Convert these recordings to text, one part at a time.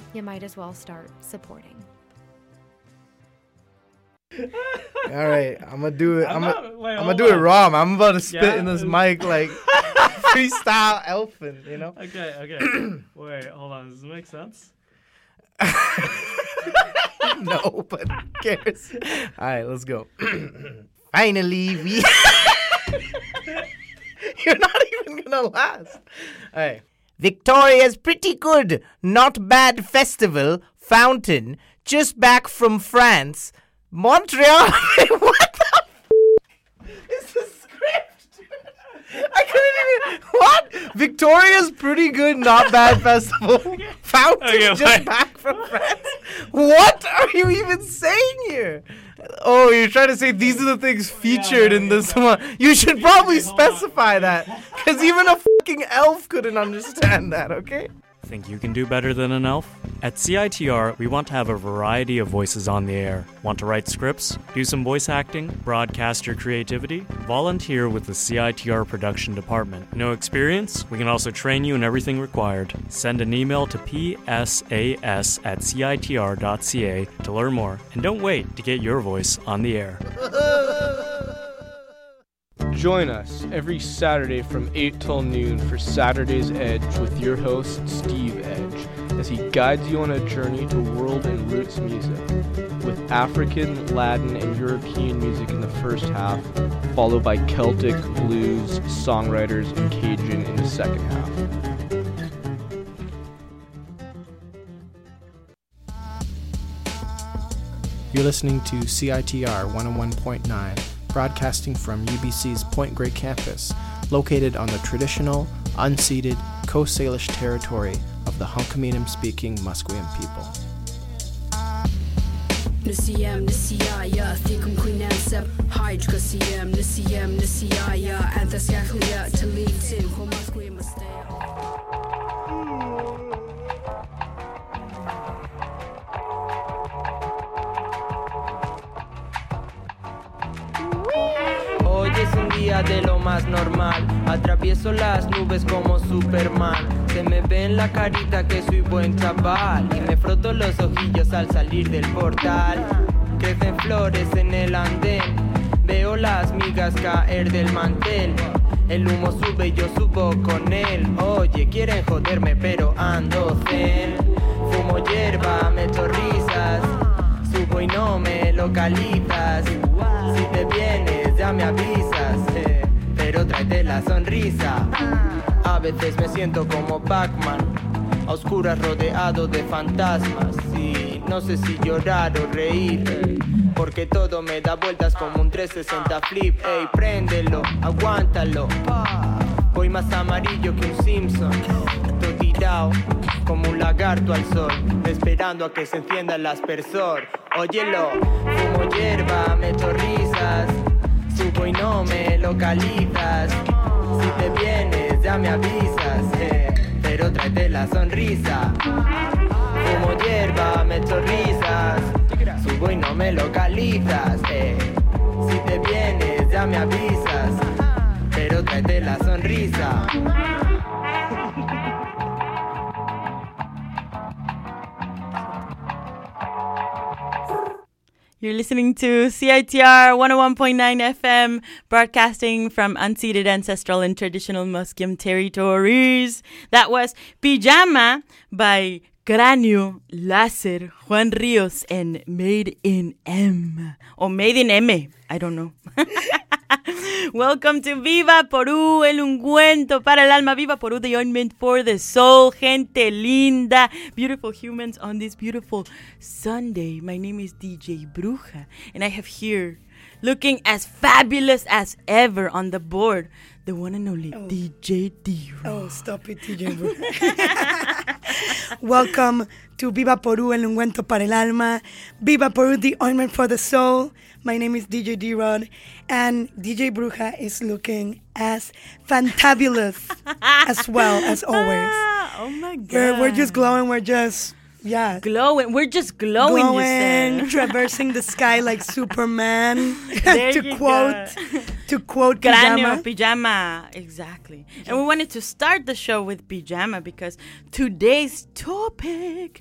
you might as well start supporting. All right, I'm gonna do it. I'm gonna do it raw. I'm about to spit in this mic like freestyle elfin, you know? Okay. Wait, hold on. Does this make sense? No, but who cares? All right, let's go. Finally, we... You're not even gonna last. All right. Victoria's pretty good, not bad festival, fountain, just back from France. Montreal. What the is the script? I couldn't even. What? Victoria's pretty good, not bad festival. Fountain just back from France. What are you even saying here? Oh, you're trying to say these are the things featured in this one. You should probably specify that, because even a fucking elf couldn't understand that. Okay. Think you can do better than an elf? At CITR, we want to have a variety of voices on the air. Want to write scripts? Do some voice acting? Broadcast your creativity? Volunteer with the CITR production department. No experience? We can also train you in everything required. Send an email to psas@citr.ca to learn more. And don't wait to get your voice on the air. Join us every Saturday from 8 till noon for Saturday's Edge with your host, Steve Edge, as he guides you on a journey to world and roots music, with African, Latin, and European music in the first half, followed by Celtic, blues, songwriters, and Cajun in the second half. You're listening to CITR 101.9. Broadcasting from UBC's Point Grey campus, located on the traditional, unceded Coast Salish territory of the Hunkaminam-speaking Musqueam people. Es un día de lo más normal, atravieso las nubes como Superman. Se me ve en la carita que soy buen chaval y me froto los ojillos al salir del portal. Crecen flores en el andén, veo las migas caer del mantel. El humo sube y yo subo con él. Oye, quieren joderme pero ando zen. Fumo hierba, me echo risas, subo y no me localizas. Si te vienes ya me avisas, pero tráete la sonrisa. A veces me siento como Pac-Man, a oscuras rodeado de fantasmas. Y no sé si llorar o reír, porque todo me da vueltas como un 360 flip. Ey, préndelo, aguántalo. Voy más amarillo que un Simpson, todo tirado como un lagarto al sol, esperando a que se encienda el aspersor. Óyelo, fumo hierba, me echo risas, subo y no me localizas. Si te vienes ya me avisas, pero tráete la sonrisa. Fumo hierba, me echo risas, subo y no me localizas. Si te vienes ya me avisas, pero tráete la sonrisa. You're listening to CITR 101.9 FM, broadcasting from unceded ancestral and traditional Musqueam territories. That was Pijama by Cráneo, Láser, Juan Ríos, and Made in M. Or Made in M. I don't know. Welcome to Viva Porú, el ungüento para el alma. Viva Porú, the ointment for the soul. Gente linda, beautiful humans on this beautiful Sunday. My name is DJ Bruja, and I have here, looking as fabulous as ever on the board, the one and only DJ D-Rod. Oh, stop it, DJ Bruja. Welcome to Viva Porú, el ungüento para el alma. Viva Porú, the ointment for the soul. My name is DJ D-Rod, and DJ Bruja is looking as fantabulous as well as always. Oh my God. We're just glowing. We're just, glowing. We're just glowing, you said. Traversing the sky like Superman. There to you quote Cráneo, Pijama. Pijama, exactly. And we wanted to start the show with Pijama because today's topic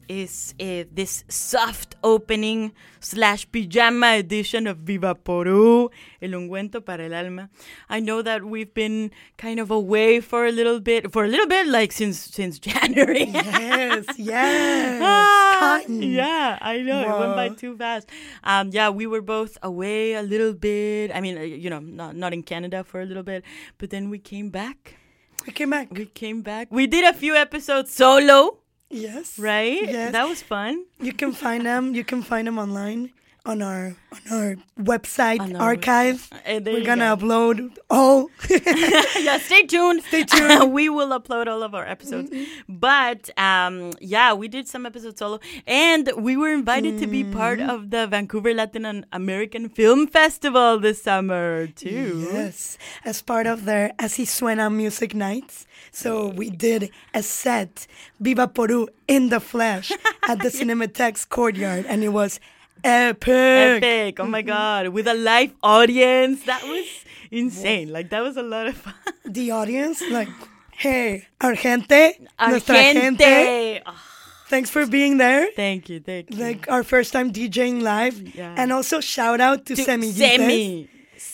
is this soft opening / pajama edition of Viva Porú, El Ungüento para el Alma. I know that we've been kind of away for a little bit, like since January. Yes. Cotton. Yeah, I know. Whoa. It went by too fast. Yeah, we were both away a little bit. I mean, not in Canada for a little bit, but then we came back. We came back. We did a few episodes solo. Yes. Right? Yes. That was fun. You can find them. You can find them online on our website archive. We're gonna upload all. Yeah, stay tuned. Stay tuned. We will upload all of our episodes. But yeah, we did some episodes solo, and we were invited to be part of the Vancouver Latin American Film Festival this summer too. Yes, as part of their Así Suena music nights. So we did a set, Viva Porú in the flesh, at the Cinemathex courtyard, and it was epic. Oh my God. With a live audience. That was insane. Like, that was a lot of fun. The audience, like, hey, our gente, nuestra gente. Oh, Thanks for being there. thank you. Like, our first time DJing live. Yeah. And also shout out to Semillitas.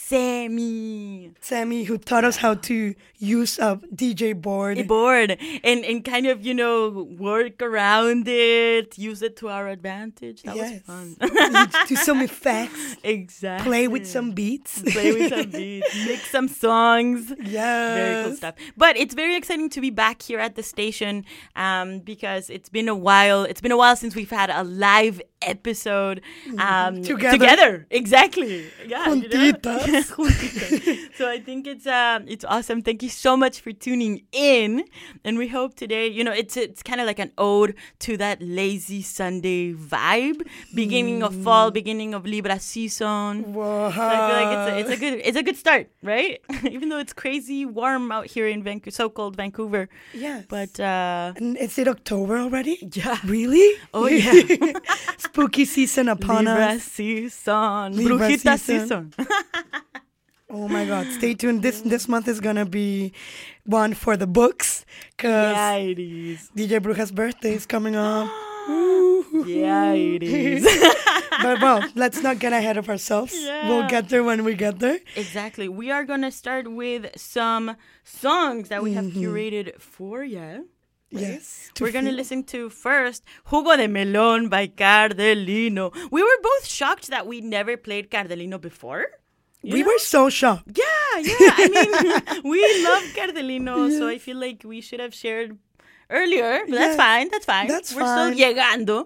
Semi, who taught us how to use a DJ board. And kind of, work around it, use it to our advantage. That was fun. Do some effects. Exactly. Play with some beats. Make some songs. Yes. Very cool stuff. But it's very exciting to be back here at the station because it's been a while. It's been a while since we've had a live episode together. Exactly. Yeah. Juntitas. So I think it's awesome. Thank you so much for tuning in, and we hope today, it's kind of like an ode to that lazy Sunday vibe. Beginning of fall, beginning of Libra season. Whoa. So I feel like it's a good start, right? Even though it's crazy warm out here in so-called Vancouver. Yes. But And is it October already? yeah. Really? Oh yeah. Spooky season upon Libra us. season. Libra Brujita season. season. Oh my God! Stay tuned. This month is gonna be one for the books because Yeah, it is. DJ Bruja's birthday is coming up. Yeah, it is. But well, let's not get ahead of ourselves. Yeah. We'll get there when we get there. Exactly. We are gonna start with some songs that we have curated for you. Yes. We're going to listen to first Jugo de Melón by Cardelino. We were both shocked that we never played Cardelino before. We were so shocked. Yeah. I mean, we love Cardelino, so I feel like we should have shared earlier. But that's fine. That's We're fine. still llegando.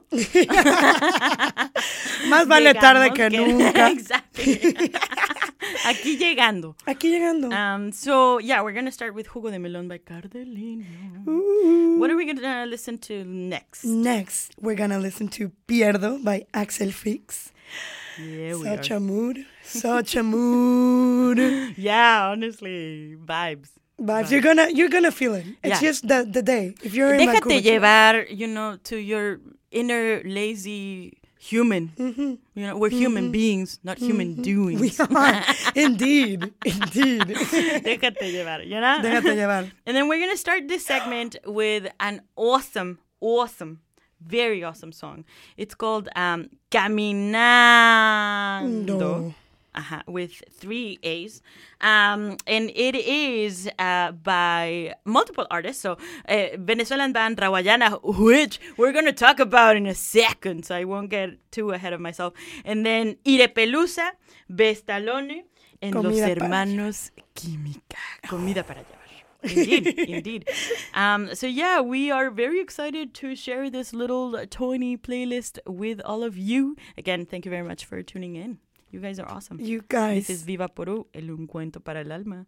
Más vale tarde que nunca. Exactly. Aquí llegando. So, yeah, we're going to start with Jugo de Melón by Cardelino. Ooh. What are we going to listen to next? Next, we're gonna listen to Pierdo by Axel Fix. Yeah, we Such are. a mood. Such a mood. Yeah, honestly, vibes. But you're gonna feel it. It's Yeah. just the day. If you're in Déjate Vancouver, llevar, to your inner lazy human. We're human beings, not human doings. we are. Indeed. Déjate llevar, Déjate llevar. And then we're going to start this segment with an awesome, very awesome song. It's called Caminando. With 3 A's. And it is by multiple artists. So, Venezuelan band Rawayana, which we're going to talk about in a second, so I won't get too ahead of myself. And then Irepelusa, Bestalone, and Comida Los para Hermanos Química. Comida para llevar. Indeed. So yeah, we are very excited to share this little tiny playlist with all of you. Again, thank you very much for tuning in. You guys are awesome. You guys. This is Viva Porú, el ungüento para el alma.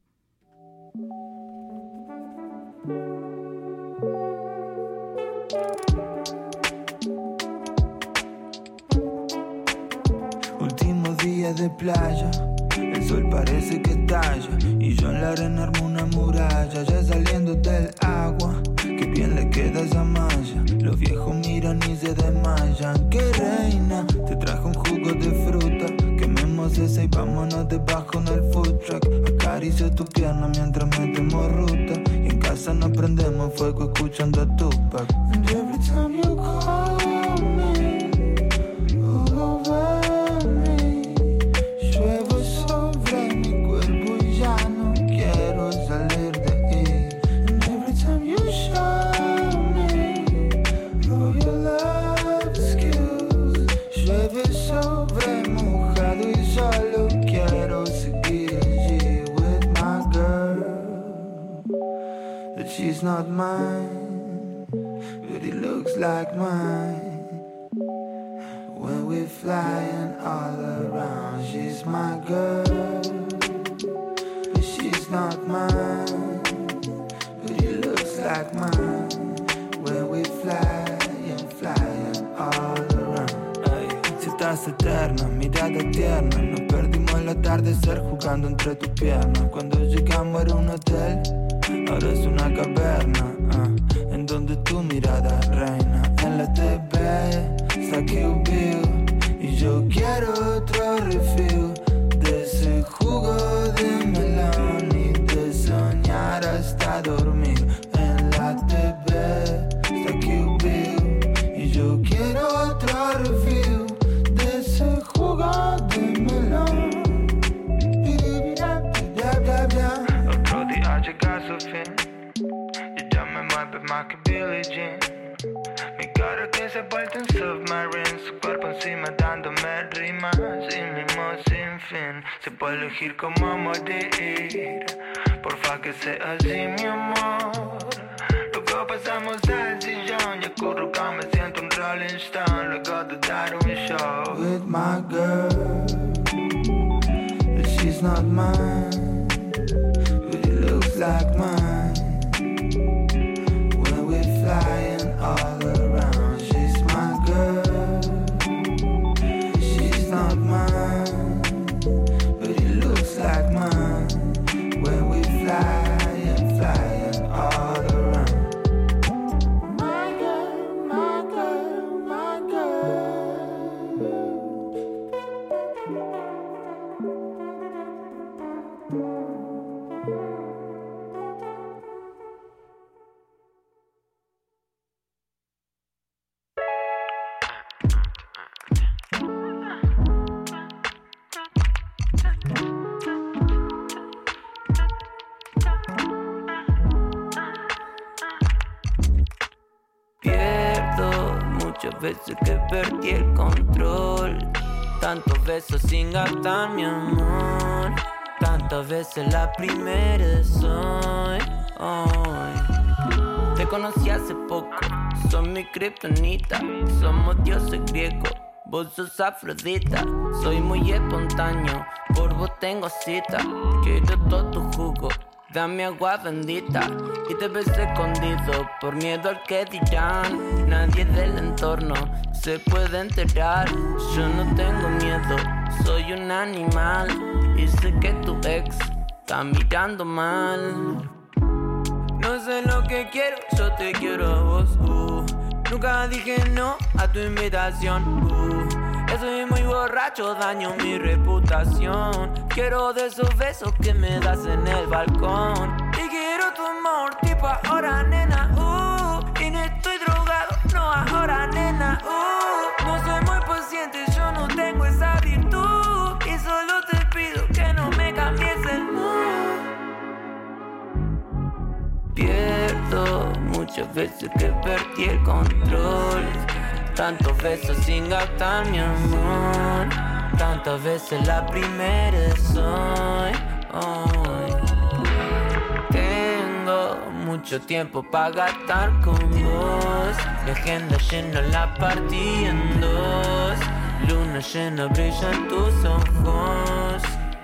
Último día de playa, el sol parece que estalla y yo en la arena armo una muralla, ya saliendo del agua, que bien le queda esa malla. Los viejos miran y se desmayan. ¡Qué reina! Te trajo un jugo de fruta, quememos ese y vámonos debajo en el food truck. Acaricio tu pierna mientras metemos ruta y en casa nos prendemos fuego escuchando a Tupac. And every time you call she's not mine, but it looks like mine. When we're flying all around, she's my girl, but she's not mine, but it looks like mine. When we're flying all around. Ay, citas eternas, mirada tierna, nos perdimos el atardecer jugando entre tus piernas. Cuando llegamos era un hotel, ahora es una caverna, en donde tu mirada reina. En la TV está Kill Bill y yo quiero otro refill de ese jugo de melón y de soñar hasta dormir. En la TV está Kill Bill y yo quiero otro refill de ese jugo de melón. Otro día llega a su fin y ya me mueve más que Billie Jean. Mi cara que se ha vuelto un submarine, su cuerpo encima dándome rimas y mismo sin fin. Se puede elegir cómo morir, porfa que sea así mi amor. Luego pasamos al sillón y acurrucado me siento un Rolling Stone. Luego de dar un show with my girl, but she's not mine, but it looks like mine. When we're flying all around, she's my girl, she's not mine, but it looks like mine. When we're flying all around. My girl, my girl, my girl. Muchas veces que perdí el control, tantos besos sin gastar mi amor, tantas veces la primera soy hoy. Te conocí hace poco, sos mi kriptonita, somos dioses griegos, vos sos Afrodita. Soy muy espontáneo, por vos tengo cita, quiero todo tu jugo, dame agua bendita. Y te besé escondido por miedo al que dirán. Nadie del entorno se puede enterar. Yo no tengo miedo, soy un animal. Y sé que tu ex está mirando mal. No sé lo que quiero, yo te quiero a vos. Nunca dije no a tu invitación. Estoy muy borracho, daño mi reputación. Quiero de esos besos que me das en el balcón. Y quiero tu amor, tipo ahora, nena. Y no estoy drogado, no ahora, nena. No soy muy paciente, yo no tengo esa virtud. Y solo te pido que no me cambies el mood. Pierdo muchas veces que perdí el control. Tantos besos sin gastar mi amor, tantas veces la primera soy hoy. Tengo mucho tiempo para gastar con vos. Mi agenda llena, la partí en dos. Luna llena, brillan tus ojos.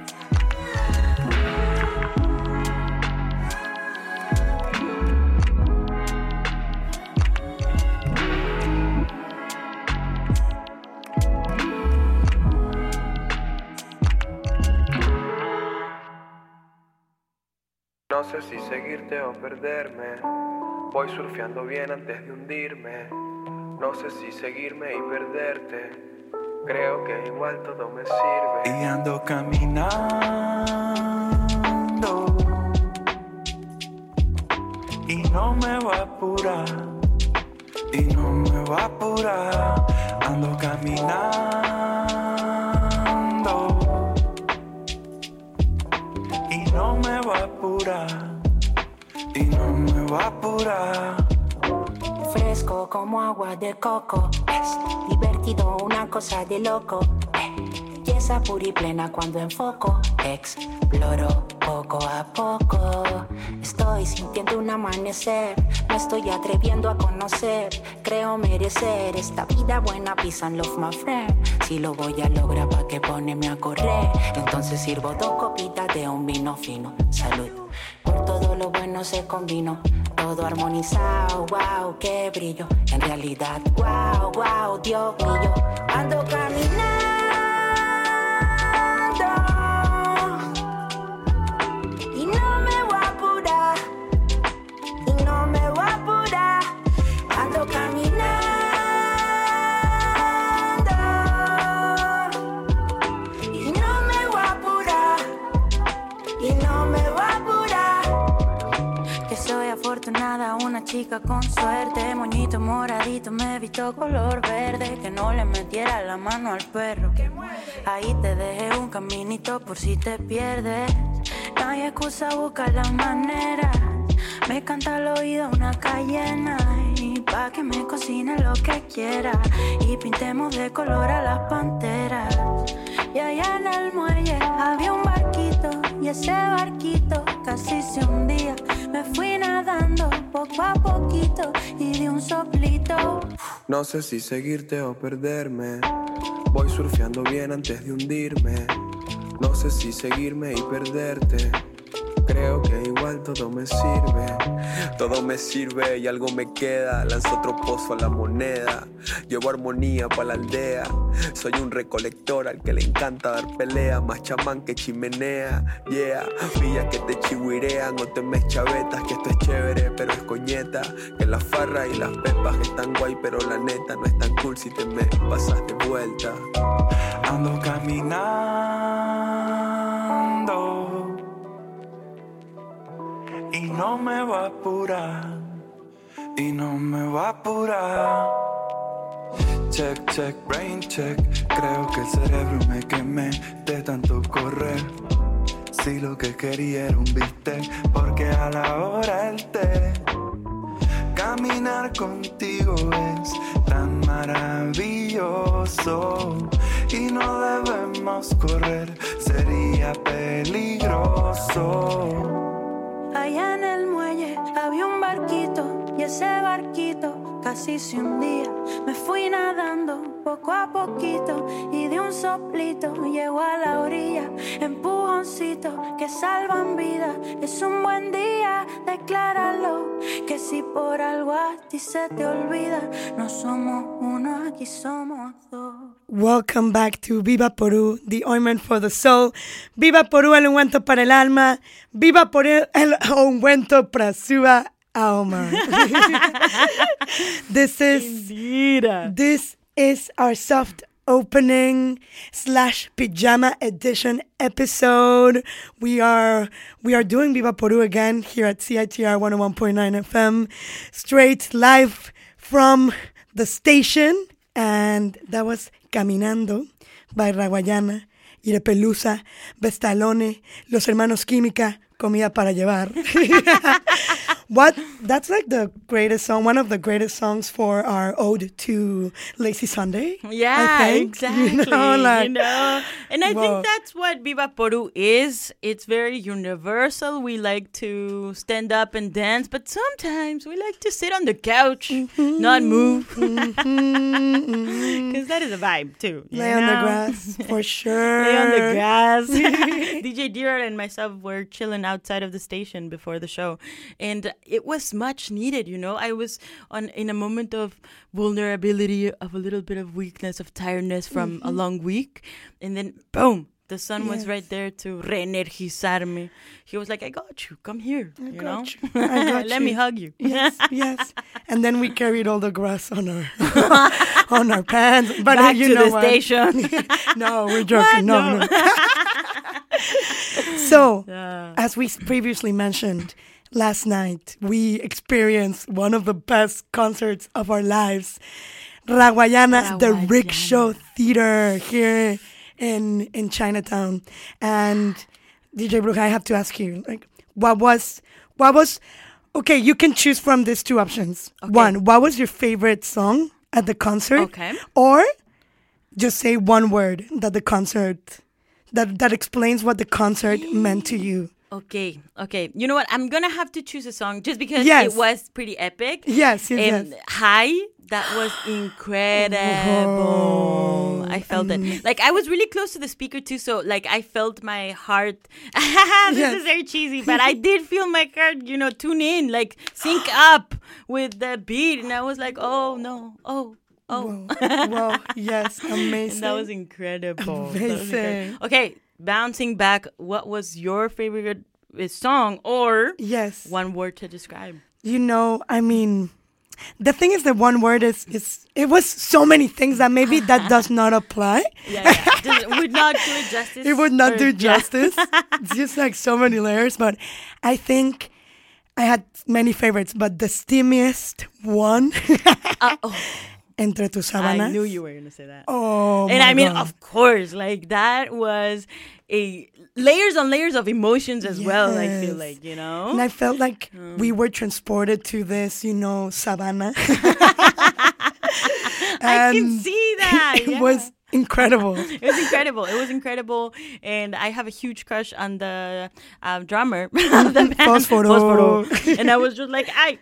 No sé si seguirte o perderme. Voy surfeando bien antes de hundirme. No sé si seguirme y perderte. Creo que igual todo me sirve. Y ando caminando y no me voy a apurar. Y no me voy a apurar. Ando caminando y no me voy a apurar. Y no me voy a apurar. Fresco como agua de coco, es divertido, una cosa de loco. Y es sonrisa pura y plena cuando enfoco. Exploro poco a poco. Estoy sintiendo un amanecer. Me estoy atreviendo a conocer. Creo merecer esta vida buena. Peace and love, my friend. Si lo voy a lograr, ¿pa' qué ponerme a correr? Entonces sirvo 2 copitas de un vino fino. Salud. Por todo lo bueno se combinó. Todo armonizado, wow, qué brillo. En realidad, wow, wow, Dios mío. Ando caminando y no me voy a apurar, y no me voy a apurar. Ando caminando y no me voy a apurar, y no me voy a apurar. Que soy afortunada, una chica con suerte. Moñito moradito, me visto color verde. Que no le metiera la mano al perro. Ahí te dejé un caminito por si te pierdes. No hay excusa, busca la manera. Me canta al oído una cayena. Y pa' que me cocine lo que quiera. Y pintemos de color a las panteras. Y allá en el muelle había un barquito. Y ese barquito casi se hundía. Me fui nadando poco a poquito y di un soplito. No sé si seguirte o perderme. Voy surfeando bien antes de hundirme. No sé si seguirme y perderte. Creo que igual todo me sirve. Todo me sirve y algo me queda. Lanzo otro pozo a la moneda. Llevo armonía pa' la aldea. Soy un recolector al que le encanta dar pelea. Más chamán que chimenea. Yeah, pillas que te chihuirean o te me chavetas. Que esto es chévere pero es coñeta. Que la farra y las pepas están guay pero la neta no es tan cool si te me pasas de vuelta. Ando caminando y no me voy a apurar, y no me voy a apurar. Check, check, brain check. Creo que el cerebro me quemé de tanto correr. Si lo que quería era un bistec, porque a la hora el té. Caminar contigo es tan maravilloso y no debemos correr, sería peligroso. Allá en el muelle había un barquito y ese barquito casi se hundía. Me fui nadando poco a poquito y de un soplito llego a la orilla. Empujoncito que salvan vidas. Es un buen día, decláralo. Que si por algo a ti se te olvida, no somos uno, aquí somos dos. Welcome back to Viva Porú, the ointment for the soul. Viva Porú, el ungüento para el alma. Viva Porú, el ungüento para su alma. This is our soft opening / pajama edition episode. We are doing Viva Porú again here at CITR 101.9 FM, straight live from the station. And that was Caminando by Raguayana, Irepelusa, Vestalone, Los Hermanos Química, Comida para Llevar. That's like the greatest song, one of the greatest songs for our ode to Lazy Sunday. Yeah, exactly. You know, and I think that's what Viva Porú is. It's very universal. We like to stand up and dance, but sometimes we like to sit on the couch, not move. Because that is a vibe too. Lay on the grass, for sure. Lay on the grass. DJ Dira and myself were chilling outside of the station before the show. And it was much needed, you know. I was in a moment of vulnerability, of a little bit of weakness, of tiredness from a long week. And then, boom, the sun was right there to re-energizarme. He was like, I got you. Come here. I you got know? you. I got Let you. me hug you. Yes. And then we carried all the grass on our on our pants. But Back you to know the what? station. No, we're joking. What? No. So, Yeah. as we previously mentioned, last night we experienced one of the best concerts of our lives, Raguayana, the Rickshaw Theater here in Chinatown. And DJ Bruja, I have to ask you, like, what was okay, you can choose from these two options. Okay. One, what was your favorite song at the concert? Okay. Or just say one word that the concert, that explains what the concert meant to you. Okay. You know what? I'm going to have to choose a song just because Yes. it was pretty epic. Yes. And High, that was incredible. I felt it. Like, I was really close to the speaker too, so like I felt my heart. This is very cheesy, but I did feel my heart, tune in, like sync up with the beat, and I was like, oh no, oh. Wow. Yes, amazing. And that was incredible. Amazing. Okay, bouncing back, what was your favorite song or yes, one word to describe? I mean, the thing is that one word is it was so many things that maybe that does not apply. Yeah. It would not do it justice. It would not do justice. It's just like so many layers. But I think I had many favorites, but the steamiest one, Entre tus sábanas. I knew you were going to say that. Oh, and my I mean, God. of course, like that was a layers on layers of emotions as well, I feel like, And I felt like we were transported to this, savannah. I can see that. It was incredible. It was incredible. And I have a huge crush on the drummer of the band. Fosforo. And I was just like, ay.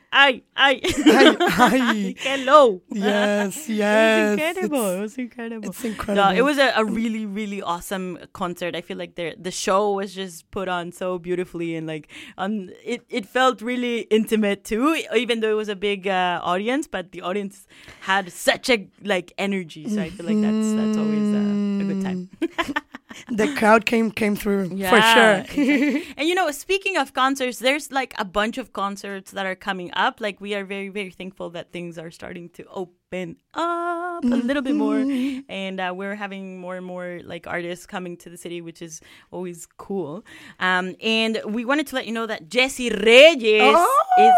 Hello. Yes. It was incredible. It's incredible. No, it was a really, really awesome concert. I feel like the show was just put on so beautifully, and like it felt really intimate too, even though it was a big audience, but the audience had such a energy. So I feel like that's always a good time. The crowd came through for sure. Exactly. And speaking of concerts, there's like a bunch of concerts that are coming up. Like we are very, very thankful that things are starting to open up a little bit more, and we're having more and more like artists coming to the city, which is always cool. And we wanted to let you know that Jessie Reyes is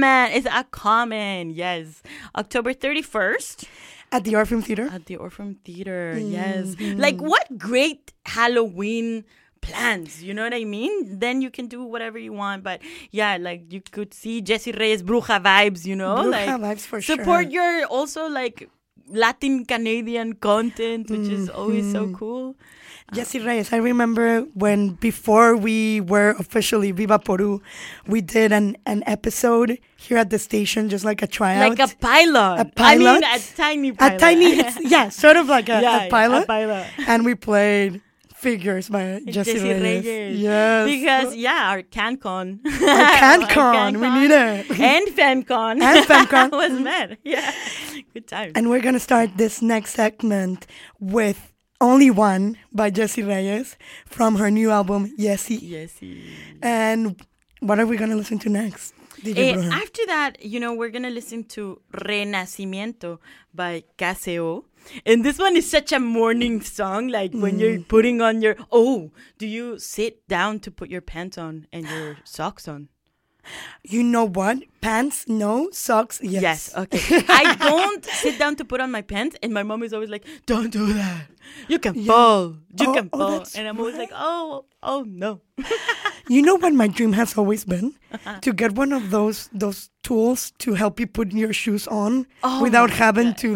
coming. Yes, October 31st. At the Orpheum Theater? At the Orpheum Theater, yes. Like, what great Halloween plans, you know what I mean? Then you can do whatever you want. But, yeah, like, you could see Jessie Reyes Bruja vibes, Bruja vibes for sure. Support your, also, like, Latin Canadian content, which is always so cool. Jessie Reyes, I remember when before we were officially Viva Peru, we did an episode here at the station, just like a tryout. Like a pilot. A pilot. I mean, a tiny pilot. Sort of like a pilot. A pilot. And we played Figures by Jessie Reyes. Yes. Because, our CanCon. We need it. And FemCon. was met. Yeah. Good time. And we're going to start this next segment with Only One by Jessie Reyes from her new album, Yesy. And what are we going to listen to next? After that, we're going to listen to Renacimiento by Caseo. And this one is such a morning song, like when you're putting on your... Oh, do you sit down to put your pants on and your socks on? You know what? Pants, no. Socks, yes. Yes, okay. I don't sit down to put on my pants, and my mom is always like, don't do that. You can fall. You can fall. And I'm always like, oh no. You know what my dream has always been? To get one of those tools to help you put your shoes on without having to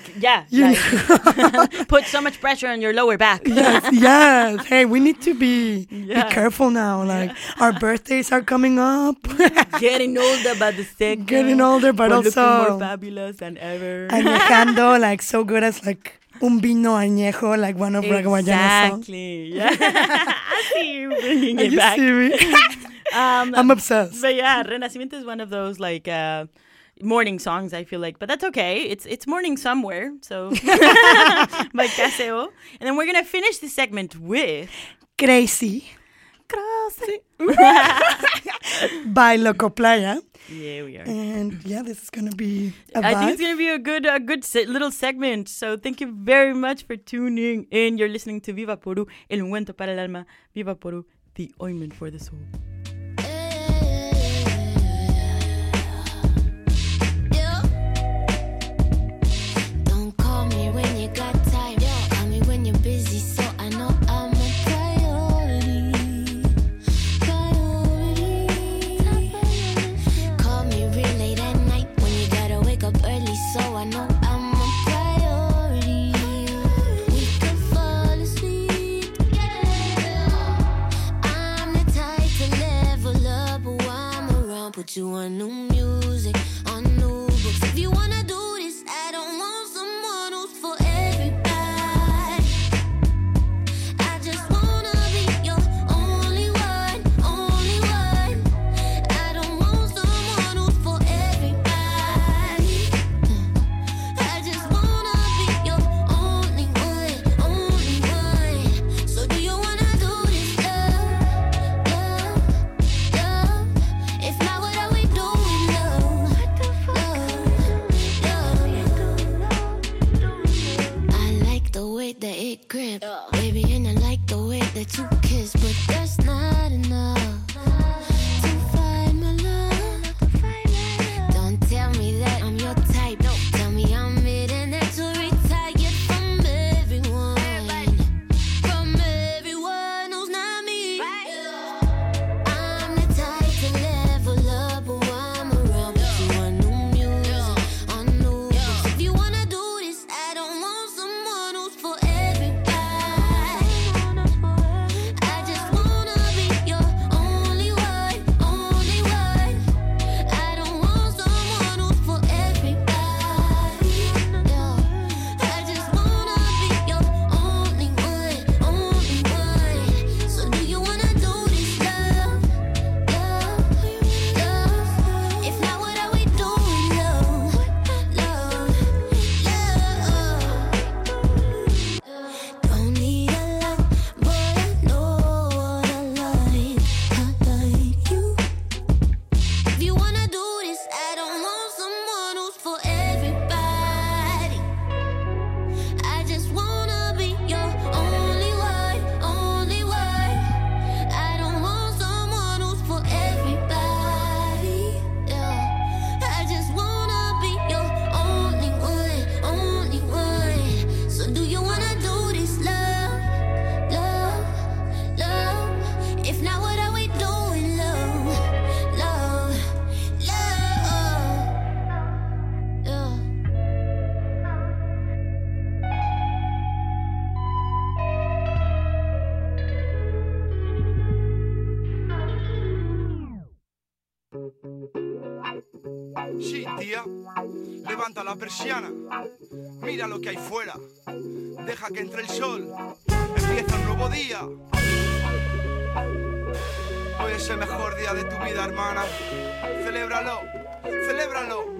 put so much pressure on your lower back. Yes. Hey, we need to be careful now. Like our birthdays are coming up. Getting older, but the second. Getting older, but also looking more fabulous than ever. Añejando, like so good as like un vino añejo, like one of Raguayana's songs. Exactly. Yeah. I see you bringing it back. See me? I'm obsessed. But yeah, Renacimiento is one of those like morning songs, I feel like. But that's okay. It's morning somewhere. So by Caseo. And then we're going to finish the segment with Crazy by Loco Playa. Yeah, we are. And yeah, this is going to be a vibe. I think it's going to be a good little segment. So thank you very much for tuning in. You're listening to Viva Peru, el ungüento para el alma. Viva Peru, the ointment for the soul. Don't call me when you got time. Call me when you're busy, so I know I'm a priority. Call me real late at night when you gotta wake up early, so I know I'm a priority. tight grip. Baby, and I like the way that you kiss, but that's not enough to find my love. Don't tell me that I'm your type. No, tell me I'm it and that you're retired from everyone. From everyone who's not me. I'm the type to level up, but I'm around with you on new music, on new books. If you wanna do this, I don't want someone who's for everybody. I just wanna be your only one, only one. I don't want someone who's for everybody. I just wanna be your only one, only one. So do you wanna do this, love, love, love? If not, what are we doing, love, love, love? Don't need a lot, but I know what I like you. If you wanna do this, I don't want someone who's for everybody. I just wanna be your only one, only one. I don't want someone who's for everybody. I just wanna be your only one, only one. So do you wanna do this, love, love, love? If not, what are we doing, love, love, love? Sí, tía, levanta la persiana, mira lo que hay fuera, deja que entre el sol, empieza un nuevo día. Hoy es el mejor día de tu vida, hermana, celébralo, celébralo.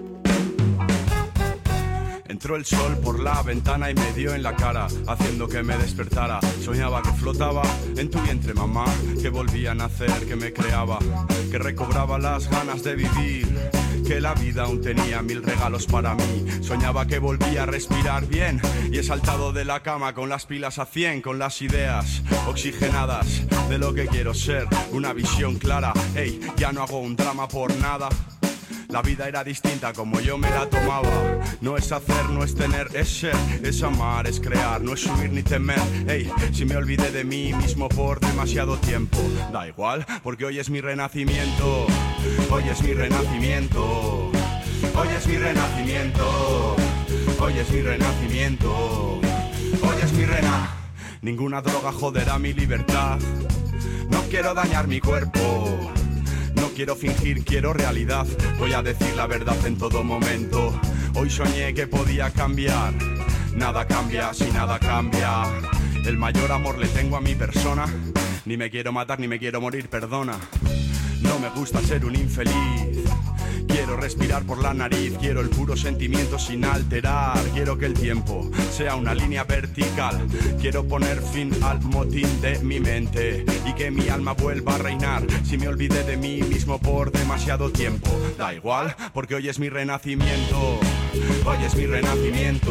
Entró el sol por la ventana y me dio en la cara, haciendo que me despertara. Soñaba que flotaba en tu vientre, mamá, que volvía a nacer, que me creaba, que recobraba las ganas de vivir, que la vida aún tenía 1000 regalos para mí. Soñaba que volvía a respirar bien y he saltado de la cama con las pilas a 100, con las ideas oxigenadas de lo que quiero ser, una visión clara. Ey, ya no hago un drama por nada. La vida era distinta como yo me la tomaba. No es hacer, no es tener, es ser, es amar, es crear, no es subir ni temer. Ey, si me olvidé de mí mismo por demasiado tiempo, da igual, porque hoy es mi renacimiento. Hoy es mi renacimiento. Hoy es mi renacimiento. Hoy es mi renacimiento. Hoy es mi rena. Ninguna droga joderá mi libertad. No quiero dañar mi cuerpo. No quiero fingir, quiero realidad. Voy a decir la verdad en todo momento. Hoy soñé que podía cambiar. Nada cambia si nada cambia. El mayor amor le tengo a mi persona. Ni me quiero matar ni me quiero morir, perdona. No me gusta ser un infeliz. Quiero respirar por la nariz, quiero el puro sentimiento sin alterar. Quiero que el tiempo sea una línea vertical. Quiero poner fin al motín de mi mente y que mi alma vuelva a reinar. Si me olvidé de mí mismo por demasiado tiempo, da igual, porque hoy es mi renacimiento. Hoy es mi renacimiento.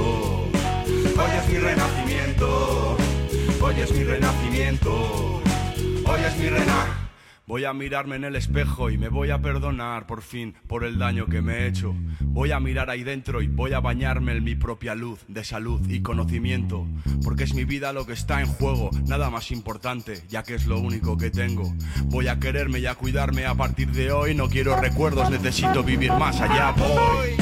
Hoy es mi renacimiento. Hoy es mi renacimiento. Hoy es mi renacimiento. Voy a mirarme en el espejo y me voy a perdonar por fin por el daño que me he hecho. Voy a mirar ahí dentro y voy a bañarme en mi propia luz de salud y conocimiento. Porque es mi vida lo que está en juego, nada más importante, ya que es lo único que tengo. Voy a quererme y a cuidarme a partir de hoy. No quiero recuerdos, necesito vivir más allá. Voy.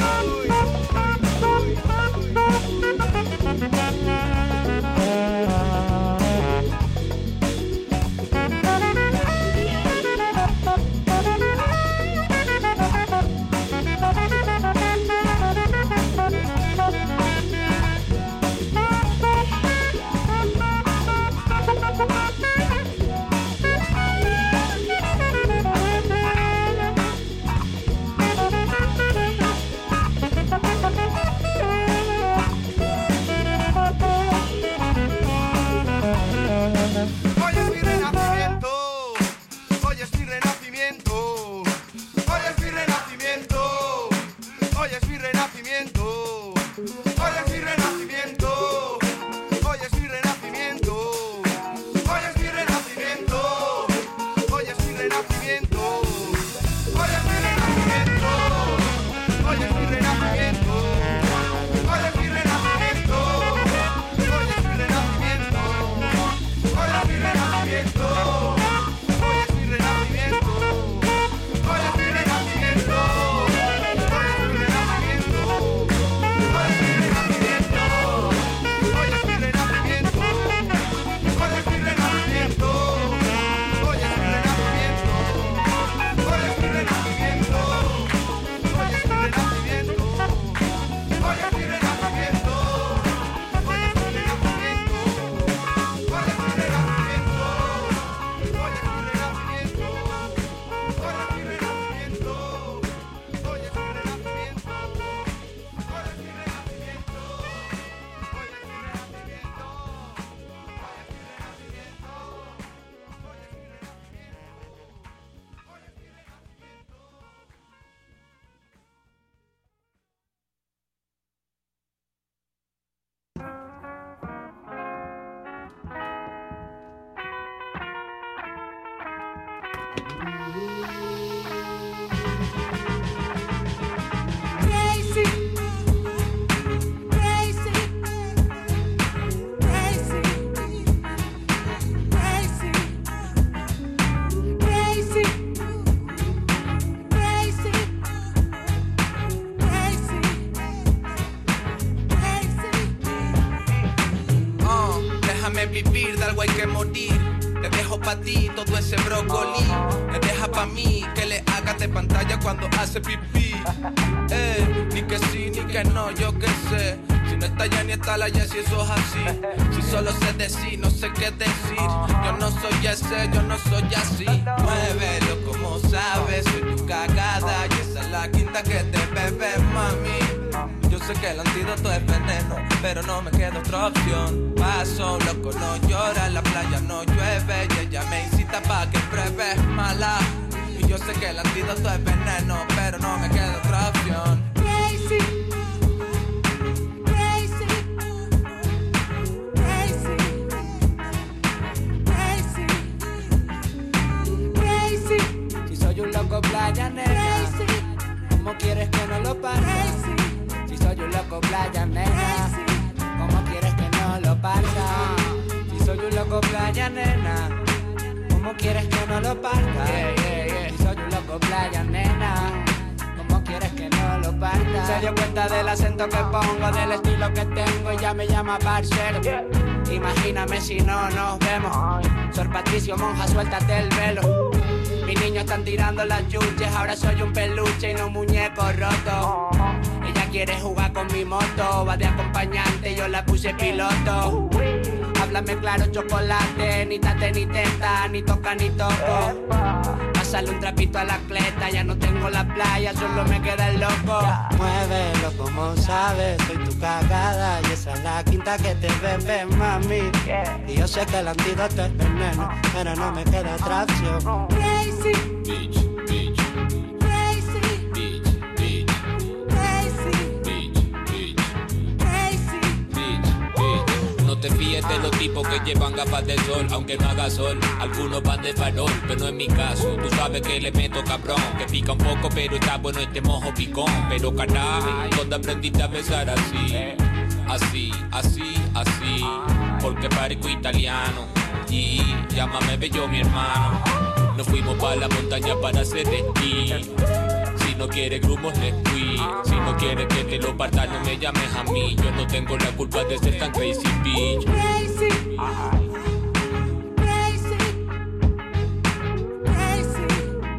Déjame vivir, de algo hay que morir. Te dejo pa' ti todo ese brócoli. Me deja pa' mí que le hagas de pantalla cuando hace pipí. Ni que sí, ni que no, yo qué sé. Si no está ya ni está la Jessie, eso es así. Si solo sé decir, no sé qué decir. Yo no soy ese, yo no soy así. Muévelo como sabes, soy tu cagada. Y esa es la quinta que te bebe, mami. Yo sé que el antídoto es veneno, pero no me queda otra opción. Paso loco, no llora, en la playa no llueve. Y ella me incita pa' que pruebe mala. Y yo sé que el antídoto es veneno, pero no me queda otra opción. Crazy. Si soy un loco playa nena, ¿cómo quieres que no lo parta? Si soy un loco playa nena, ¿cómo quieres que no lo parta? Si soy un loco playa nena, ¿cómo quieres que no lo parta? Si soy un loco playa nena, ¿cómo quieres que no lo parta? Se dio cuenta del acento que pongo, del estilo que tengo y ya me llama parcero. Imagíname si no nos vemos. Sor Patricio Monja, suéltate el velo. Mis niños están tirando las chuches, ahora soy un peluche y no un muñeco roto. Ella quiere jugar con mi moto, va de acompañante, yo la puse piloto. Háblame claro, chocolate, ni tate ni teta, ni toca ni toco. Pásale un trapito a la cleta, ya no tengo la playa, solo me queda el loco. Muévelo como sabes, soy tu cagada y esa es la quinta que te bebe, mami. Y yo sé que el antídoto es veneno, pero no me queda otra opción. Crazy. Bitch, bitch. Crazy. Bitch, bitch. Crazy. Bitch, bitch. Crazy. No te fíes de los tipos que llevan gafas de sol, aunque no haga sol. Algunos van de farol, pero no es mi caso. Tú sabes que le meto cabrón, que pica un poco, pero está bueno este mojo picón. Pero carajo, ¿dónde aprendiste a besar así? Así, así, así. Porque parezco italiano y llámame bello mi hermano. Nos fuimos pa' la montaña para hacer esquí. Si no quieres grumos, les fui. Si no quieres que te lo parta, no me llames a mí. Yo no tengo la culpa de ser tan crazy, bitch. Crazy. Crazy. Crazy.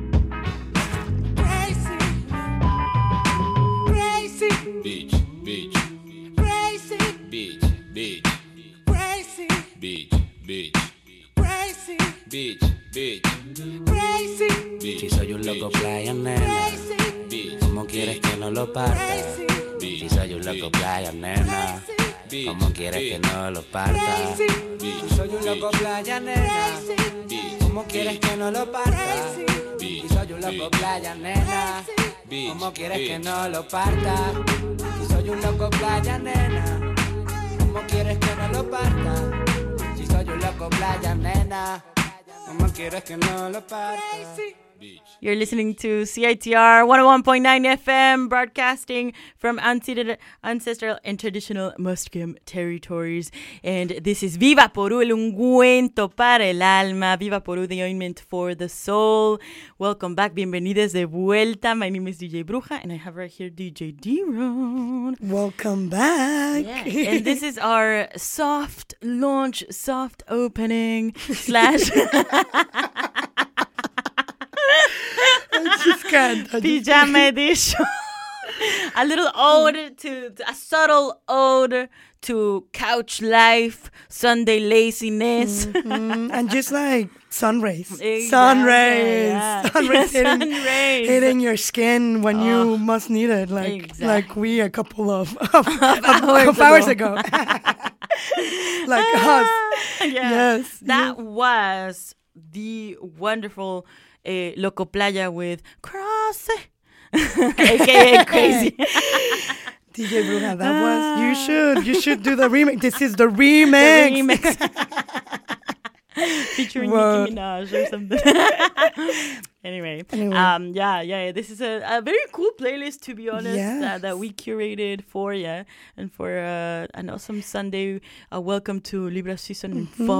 Crazy. Crazy. Bitch, bitch, Crazy. bitch, bitch, Crazy. bitch, bitch, Crazy. bitch, bitch, Crazy. Si soy un loco playa nena, bitch, ¿cómo quieres que no lo parta? Crazy. Si soy un loco playa nena, ¿cómo quieres que no lo parta? Si soy un loco playa nena, ¿cómo quieres que no lo parta? Si soy un loco playa nena, ¿cómo quieres que no lo parta? Si soy un loco playa nena, ¿cómo quieres que no lo parta? Si soy un loco playa nena, ¿cómo quieres que no lo parta? You're listening to CITR 101.9 FM, broadcasting from ancestral and traditional Musqueam territories. And this is Viva Porú, el ungüento para el alma. Viva Porú, the ointment for the soul. Welcome back. Bienvenidos de vuelta. My name is DJ Bruja, and I have right here DJ D-Ron. Welcome back. Yeah. And this is our soft launch, soft opening slash... I just can't. Pajama edition. A little ode a subtle ode to couch life, Sunday laziness. Mm-hmm. And just like sun rays. Exactly, Sun rays. yeah. Sun rays Sun rays. hitting your skin when you must need it. Like we a couple of hours ago. Like us. Yeah. Yes. That was the wonderful Loco Playa with Cross, aka Crazy. DJ Bruja, that was, you should do the remix. This is the remix. Featuring Whoa. Nicki Minaj or something. Anyway. Yeah. This is a very cool playlist, to be honest, Yes. that we curated for you and for an awesome Sunday. Welcome to Libra season in fall.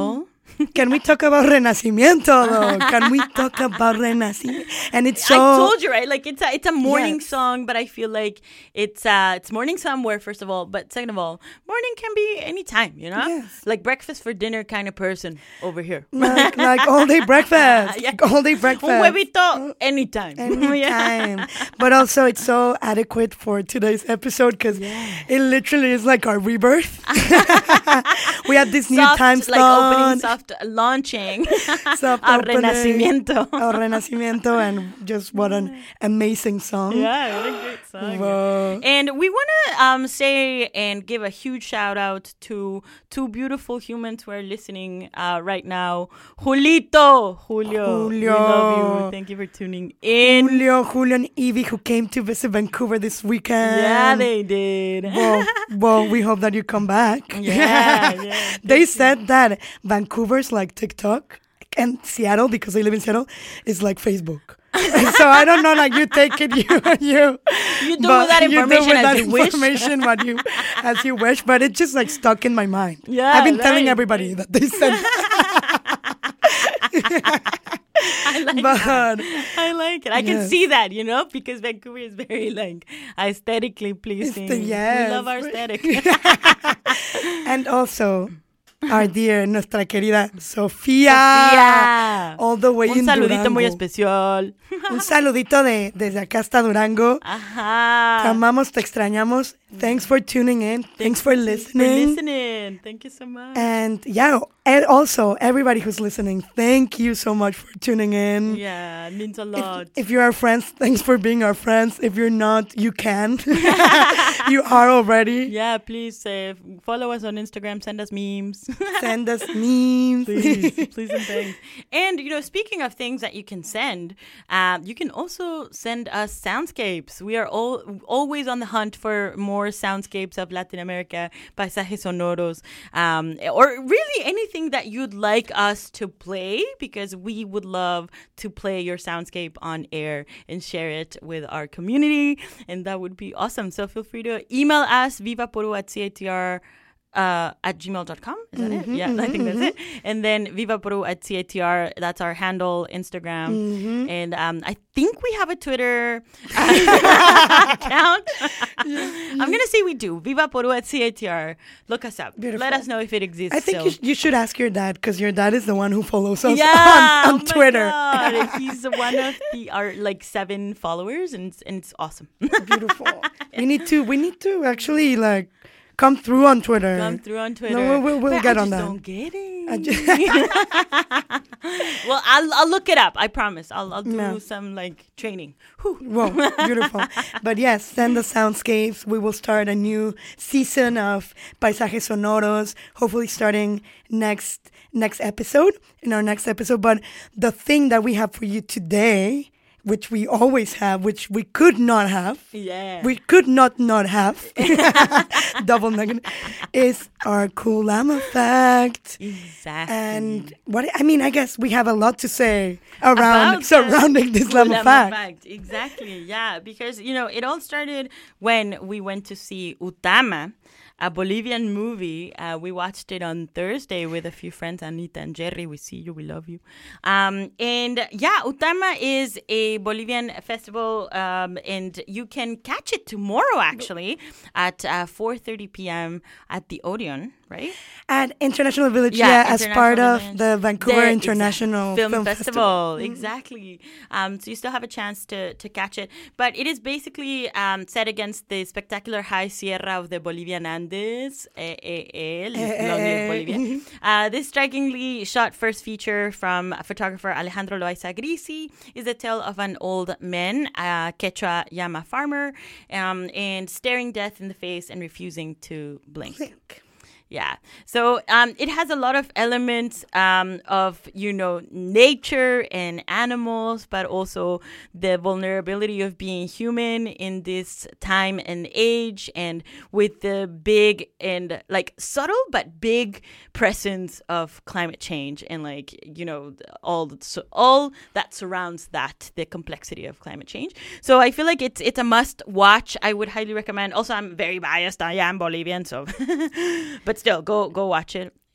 Can we talk about Renacimiento, though? Can we talk about Renacimiento? And it's so... I told you, right? Like, it's a morning Yes. song, but I feel like it's morning somewhere, first of all. But second of all, morning can be any time, you know? Yes. Like breakfast for dinner kind of person over here. like all-day breakfast. Yeah. All-day breakfast. Un huevito anytime. Anytime. But also, it's so adequate for today's episode because it literally is like our rebirth. We had this new time slot. Like opening, soft launching. Soft Our opening. Renacimiento. Our Renacimiento, and just what an amazing song. Yeah, what a great song. Whoa. And we want to say and give a huge shout out to two beautiful humans who are listening right now. Julio. We love you. Thank you for tuning in. Julio and Evie, who came to visit Vancouver this weekend. Yeah, they did. Well, we hope that you come back. Yeah. They said that Vancouver's like TikTok, and Seattle, because they live in Seattle, is like Facebook. So I don't know, like you take it, you do with that information as you wish, but it's just like stuck in my mind. Yeah, I've been telling everybody that they said. I like it. I can see that, you know, because Vancouver is very like aesthetically pleasing. Yes. We love our aesthetic. And also, our dear, nuestra querida Sofía. All the way in Durango. Un saludito muy especial. Un saludito desde acá hasta Durango. Ajá. Te amamos, te extrañamos. Thanks for tuning in. Thanks for listening. Thank you so much. And and also everybody who's listening, thank you so much for tuning in. Yeah, it means a lot. If you're our friends, thanks for being our friends. If you're not, you can. You are already. Yeah, please follow us on Instagram. Send us memes. Send us memes. Please and thanks. And, you know, speaking of things that you can send, you can also send us soundscapes. We are always on the hunt for more soundscapes of Latin America, paisajes sonoros, or really anything that you'd like us to play, because we would love to play your soundscape on air and share it with our community, and that would be awesome. So feel free to email us, vivaporu@CITR at gmail.com. Is that it? Yeah, I think that's it. And then vivaporu@CITR, that's our handle, Instagram. And I think we have a Twitter account. I'm going to say we do. vivaporu@CITR. Look us up. Beautiful. Let us know if it exists. I think still. you should ask your dad, because your dad is the one who follows us Oh on my Twitter. God. He's one of our 7 followers, and it's awesome. Beautiful. We need to actually come through on Twitter. No, we'll get on that. Don't get it. Well, I'll look it up. I promise. I'll do some training. Whoa, beautiful. But yes, send the soundscapes. We will start a new season of Paisajes Sonoros, hopefully starting next episode, in our next episode. But the thing that we have for you today, which we always have, which we could not have. Yeah. We could not have. Double negative. Is our cool llama fact. Exactly. And I guess we have a lot to say surrounding this llama fact. Exactly. Yeah. Because, it all started when we went to see Utama, a Bolivian movie. We watched it on Thursday with a few friends, Anita and Jerry. We see you. We love you. Utama is a Bolivian festival, and you can catch it tomorrow, actually, at 4:30 p.m. at the Odeon, right? At International Village, as part of the Vancouver International Film Festival. Exactly. So you still have a chance to catch it. But it is basically set against the spectacular high Sierra of the Bolivian Andes. Long live Bolivia. This strikingly shot first feature from photographer Alejandro Loaiza Grisi is the tale of an old man, a Quechua Llama farmer, and staring death in the face and refusing to blink. Yeah. So it has a lot of elements of, nature and animals, but also the vulnerability of being human in this time and age, and with the big and subtle but big presence of climate change and all that surrounds the complexity of climate change. So I feel like it's a must watch. I would highly recommend. Also, I'm very biased. I am Bolivian, so but still, go watch it.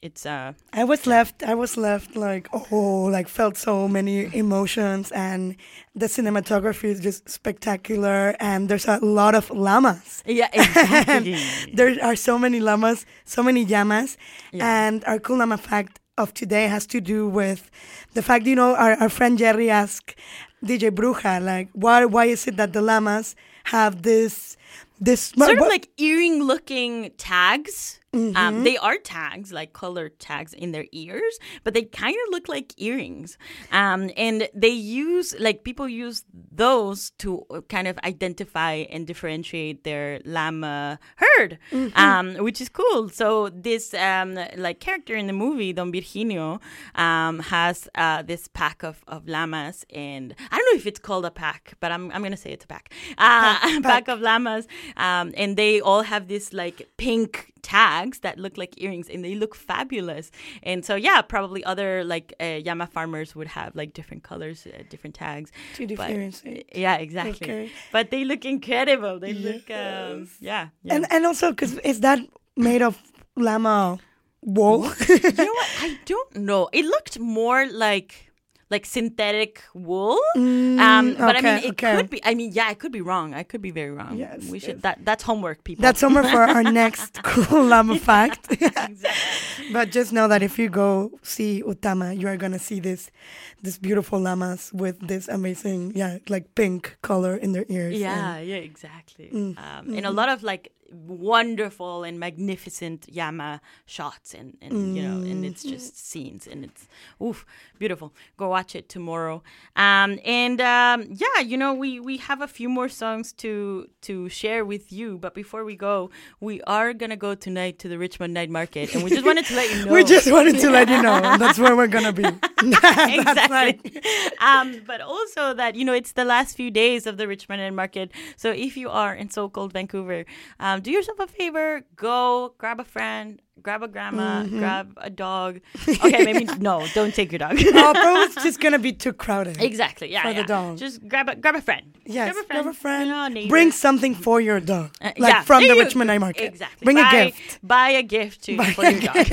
it's I was left like, felt so many emotions, and the cinematography is just spectacular, and there's a lot of llamas. Yeah, exactly. There are so many llamas, so many llamas, Yeah. and our cool llama fact of today has to do with the fact, our friend Jerry asked DJ Bruja, like, why is it that the llamas have this sort of like earring-looking tags. Mm-hmm. They are tags, like colored tags in their ears, but they kind of look like earrings. And people use those to kind of identify and differentiate their llama herd, which is cool. So this character in the movie, Don Virginio, has this pack of llamas, and I don't know if it's called a pack, but I'm gonna say it's a pack. Pack of llamas, and they all have this like pink tags that look like earrings, and they look fabulous. And so probably other llama farmers would have like different colors, different tags to differentiate. Yeah, exactly. Okay. But they look incredible. They look and also because is that made of llama wool? You know what, I don't know, it looked more like synthetic wool. But I mean, it could be. I mean, I could be wrong. I could be very wrong. Yes, we should. That's homework, people. That's homework for our next cool llama fact. Exactly. But just know that if you go see Utama, you are gonna see this beautiful llamas with this amazing, like pink color in their ears. Yeah, exactly. And a lot of like wonderful and magnificent llama shots, and and it's just scenes, and it's beautiful. Go watch it tomorrow. We have a few more songs to share with you, but before we go, we are gonna go tonight to the Richmond Night Market, and we just wanted to let you know. We just wanted to let you know that's where we're gonna be. Exactly. But also that it's the last few days of the Richmond Night Market, so if you are in so-called Vancouver, do yourself a favor, go grab a friend, grab a grandma, grab a dog. Okay, maybe no, don't take your dog. Probably it's just gonna be too crowded. Exactly. Yeah, for the dog. Just grab a friend. Yes, grab a friend. Neighbor. Bring something for your dog, from the Richmond Night Market. Exactly. Bring a gift. Buy a gift for your dog.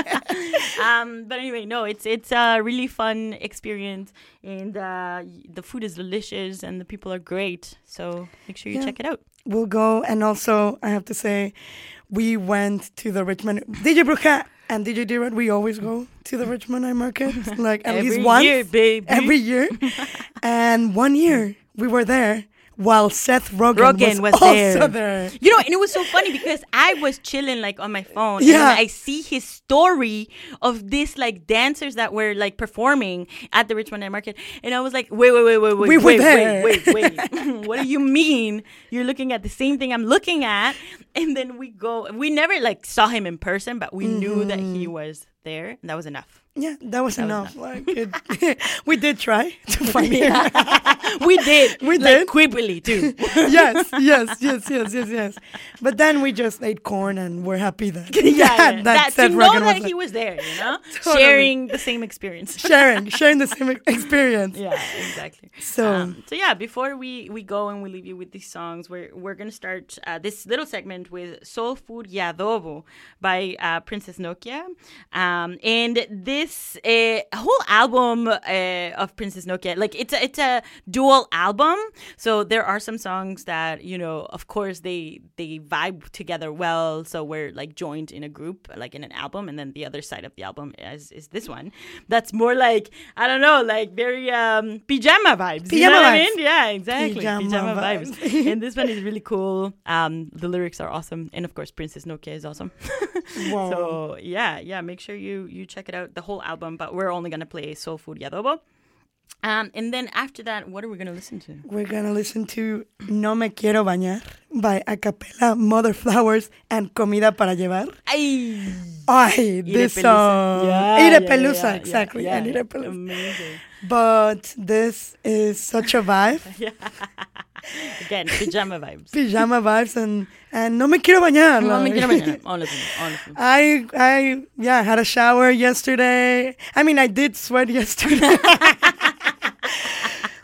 But anyway, no, it's a really fun experience, and the food is delicious, and the people are great. So make sure you check it out. We'll go, and also I have to say, we went to the Richmond. DJ Bruja and DJ D-Rod, we always go to the Richmond Night Market, like at least once. Every year, baby. Every year. And one year, we were there while Seth Rogen was also there. And it was so funny because I was chilling like on my phone, and I see his story of this like dancers that were like performing at the Richmond Night Market, and I was like, wait, wait, what do you mean you're looking at the same thing I'm looking at? And then we never like saw him in person, but we knew that he was there, and that was enough. Yeah, that was enough. Like we did try to find him. We did. Quickly too. Yes. But then we just ate corn, and we're happy that that Seth to Rogen know that was he was there, Totally. sharing the same experience. sharing the same experience. Yeah, exactly. So before we go and we leave you with these songs, we're gonna start this little segment with Soul Food y Adobo by Princess Nokia, and this whole album of Princess Nokia, like it's a dual album, so there are some songs that of course they vibe together well, so we're like joined in a group like in an album, and then the other side of the album is this one that's more like, I don't know, like very pajama vibes. You know what I mean? Yeah, exactly. Pajama vibes. And this one is really cool. The lyrics are awesome, and of course Princess Nokia is awesome. Wow. So yeah, make sure you check it out, the whole album, but we're only gonna play Soul Food y Adobo. And then after that, what are we gonna listen to? We're gonna listen to No Me Quiero Bañar by Acapella, Mother Flowers, and Comida para Llevar. Ay, this song. Ire Pelusa, exactly. Yeah, Ire Pelusa. Amazing. But this is such a vibe. Again, pajama vibes. Pajama vibes, and no me quiero bañar. No me quiero bañar. Honestly. I had a shower yesterday. I mean, I did sweat yesterday.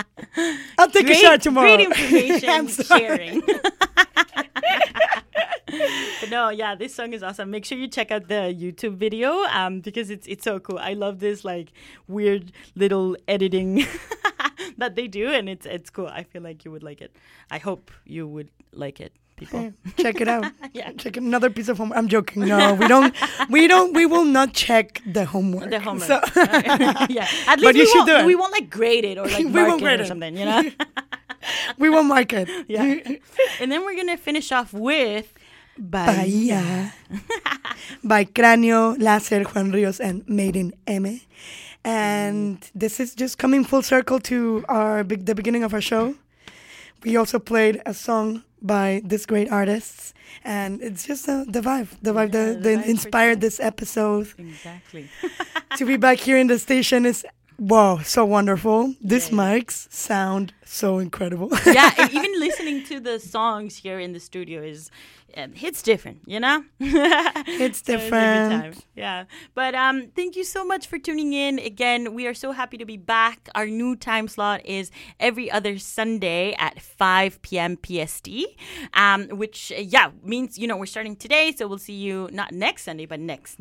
I'll take a shower tomorrow. Great information sharing. But no, yeah, this song is awesome. Make sure you check out the YouTube video because it's so cool. I love this like weird little editing that they do, and it's cool. I feel like you would like it. I hope you would like it. People, check it out. Yeah, check another piece of homework. I'm joking. No, we will not check the homework. The homework. So yeah, at least but you should do it. We won't like grade it or like mark it or something. You know, we won't mark it. Yeah, and then we're gonna finish off with Bahía by Cráneo, Láser, Juan Ríos, and Made in M. And this is just coming full circle to the beginning of our show. We also played a song by these great artists, and it's just the vibe that inspired this episode. Exactly. To be back here in the station is, wow, so wonderful. These mics sound so incredible. Yeah, and even listening to the songs here in the studio is... it's different, you know? It's different. It's a good time. Yeah. But thank you so much for tuning in. Again, we are so happy to be back. Our new time slot is every other Sunday at 5 p.m. PST, which, means, we're starting today. So we'll see you not next Sunday, but next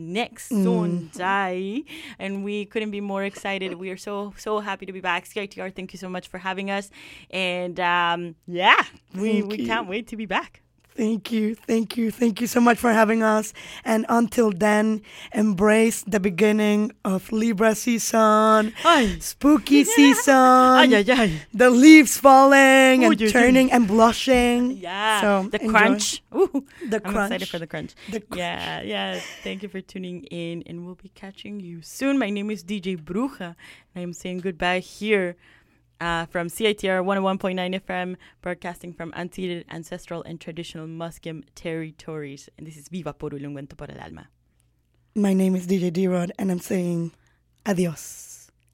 Sunday. And we couldn't be more excited. We are so, so happy to be back. CITR, thank you so much for having us. And, we can't wait to be back. Thank you so much for having us. And until then, embrace the beginning of Libra season, spooky season, the leaves falling and turning and blushing. Yeah, so the crunch. Ooh, the crunch. I'm excited for the crunch. Yeah. Thank you for tuning in, and we'll be catching you soon. My name is DJ Bruja, and I'm saying goodbye here. From CITR 101.9 FM, broadcasting from unceded, ancestral, and traditional Musqueam territories. And this is Viva por un ungüento para el alma. My name is DJ D-Rod, and I'm saying adios.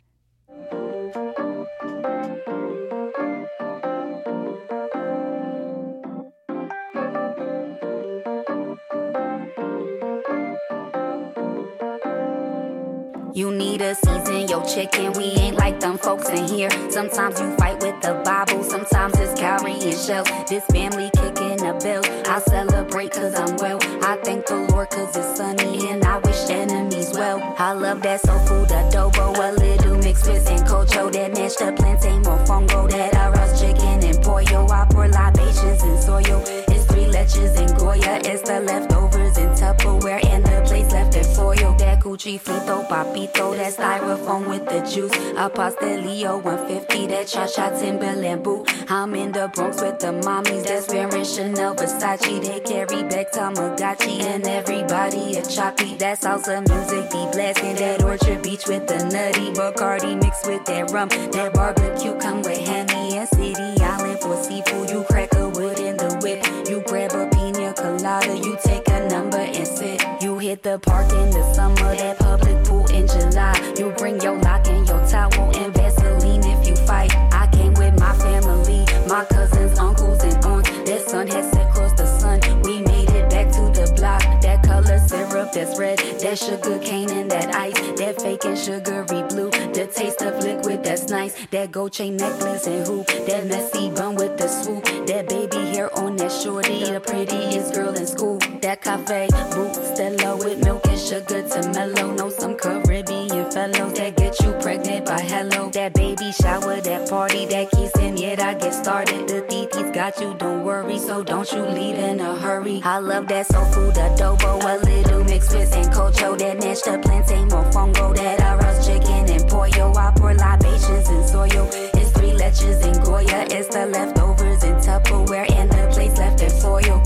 You need a season, your chicken. We ain't like them folks in here. Sometimes you fight with the Bible, sometimes it's carrying shells. This family kicking a bell. I celebrate cause I'm well. I thank the Lord cause it's sunny, and I wish enemies well. I love that soul food adobo, a little mixed with sancocho. That mashed up plantain, mofongo, that arroz chicken and pollo. I pour libations and soyo. It's 3 leches and Goya. It's the leftovers in Tupperware and the plates left in foil. That Gucci frito, papito, that styrofoam with the juice. A pastelillo 150, that cha-cha Timberland boot. I'm in the Bronx with the mommies that's wearing Chanel, Versace. They carry back Tamagotchi and everybody a choppy. That salsa music be blasting. That Orchard Beach with the nutty Bacardi mixed with that rum. That barbecue come with Henny and City Island for seafood. You crack a wood in the whip. You grab a pina colada. You take a number and sit. You hit the park in the summer. That public pool in July. You bring your lock and your towel and Vaseline if you fight. I came with my family, my cousins, uncles, and aunts. That sun has set across the sun. We made it back to the block. That color syrup that's red. That sugar cane and that ice. That fake and sugary blue. The taste of liquid that's nice. That gold chain necklace and hoop. That messy bun with the swoop. That baby hair on that shorty. The prettiest girl in school. That cafe boot Stella with milk and sugar to mellow. Know some Caribbean fellows that get you pregnant by hello. That baby shower, that party, that kissing, yet I get started. The titis got you, don't worry, so don't you leave in a hurry. I love that soul food adobo, a little mixed with sancocho. That mashed up plantain, mofongo, that arroz chicken and pollo. I pour libations and soyo. It's 3 leches and Goya. It's the leftovers in Tupperware and the plates left in foil.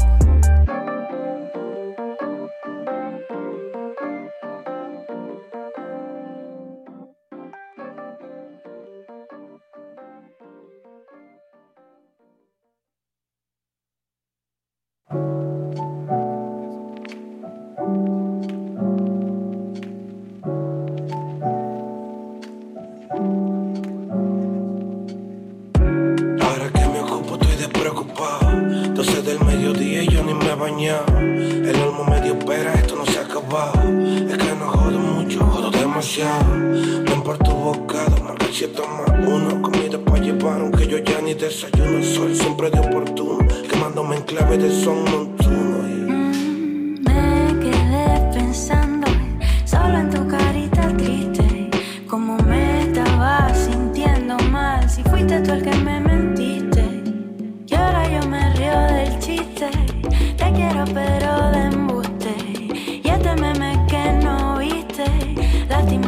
El alma medio espera, esto no se ha acabado. Es que no jodo mucho, jodo demasiado. Ven por tu bocado, marca 7+1. Comida pa' llevar, aunque yo ya ni desayuno. El sol siempre de oportuno, quemándome en clave de son montuno.